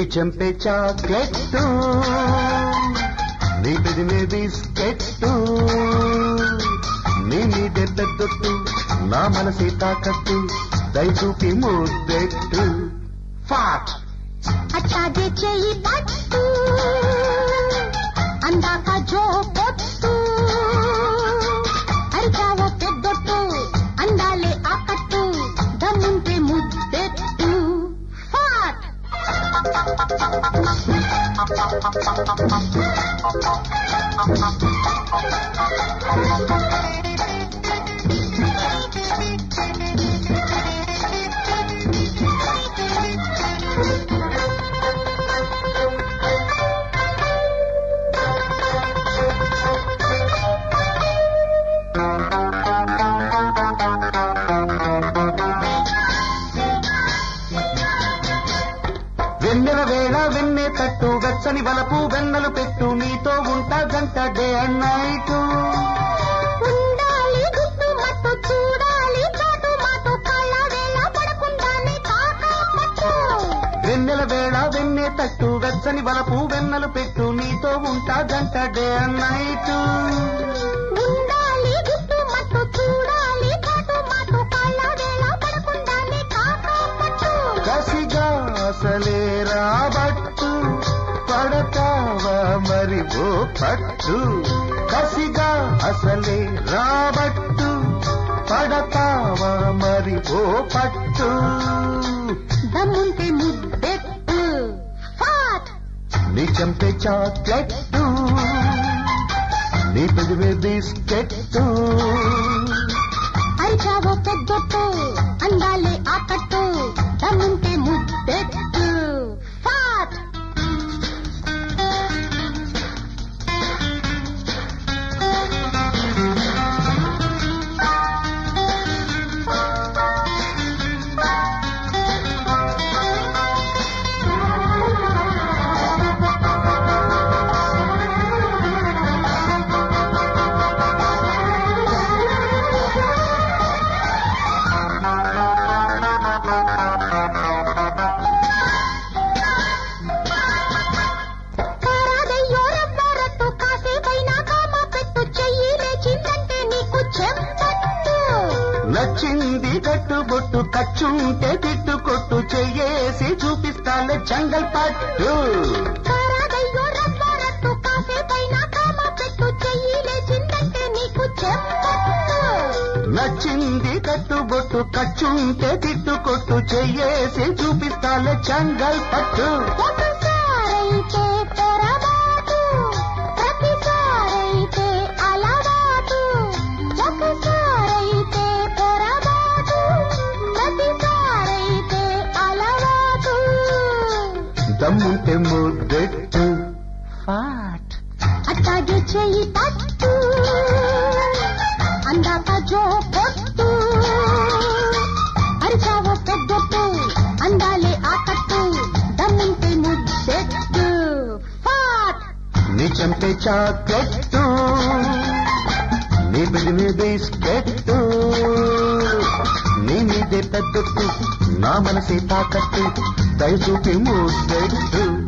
చెంపే chocolate నీ పెదిమే biscuit నీ మీదే పెద్దొట్టు నా మనసే తాకట్టు దయచూపి ముద్దెట్టు ఫాట్ అట్టాగే చెయ్యి పట్టు అందాక జో పొట్టు అరిచావ పెద్దొట్టు అందాలే ఆకట్టు దమ్ముంటే ముద్దెట్టు ఫాట్ వెన్నెల వేళ వెన్నె తట్టు వెచ్చని వలపు వెన్నెలు పెట్టు నీతో ఉంటా గంట డే అండ్ నైట్ ఉండాలి గుట్టు మట్టు చూడాలి చాటు మాటు కళ్ళ వేళ పడకుండానే కాకాపట్టు వెన్నెల వేళ వెన్నె తట్టు వెచ్చని వలపు వెన్నెలు పెట్టు నీతో ఉంటా గంట డే అండ్ నైట్ ఉండాలి గుట్టు మట్టు చూడాలి చాటు మాటు కళ్ళ వేళ పడకుండానే కాకాపట్టు కసిగా అసలే రాబట్టు పడతావా మరి ఓ పట్టు కసిగా అసలే రాబట్టు పడతావా మరి ఓ పట్టు దమ్ముంటే ముద్దెట్టు ఫాట్ నీ చంపే చాక్లెట్టు నీ పెదివే బిస్కెట్టు అరిచావో పెద్దొట్టు అందాలే ఆకట్టు దమ్ముంటే ముద్దెట్టు ఫాట్ కారాదయ్యో రవ్వారట్టు కాసేపైనా కామ పెట్టు చెయ్యి లేచిందంటే నీకు చెంపట్టు నచ్చింది కట్టుబొట్టు కచ్చుంటే తిట్టు కొట్టు చెయ్యేసి చూపిస్తాలే జంగల్ పట్టు కారాదయ్యో రవ్వారట్టు కాసేపైనా కామ పెట్టు చెయ్యి లేచిందంటే నీకు చెంపట్టు నచ్చింది కట్టుబొట్టు కచ్చుంటే తిట్టు కొట్టు చెయ్యేసి చూపిస్తాలే జంగల్ పట్టు ఒకసారైతే పొరబాటు ప్రతిసారైతే అలవాటు ఒకసారైతే పొరబాటు ప్రతిసారైతే అలవాటు దమ్ముంటే ముద్దెట్టు ఫాట్ అట్టాగే చెయ్యి పట్టు అందాక జో పొట్టు అరిచావో పెద్దొట్టు అందాలే ఆకట్టు దమ్ముంటే ముద్దెట్టు ఫాట్ నీ చంపే చాక్లెట్టు నీ పెదిమే బిస్కెట్టు నీ మీదే పెద్దొట్టు నా మనసే తాకట్టు దయచూపి ముద్దెట్టు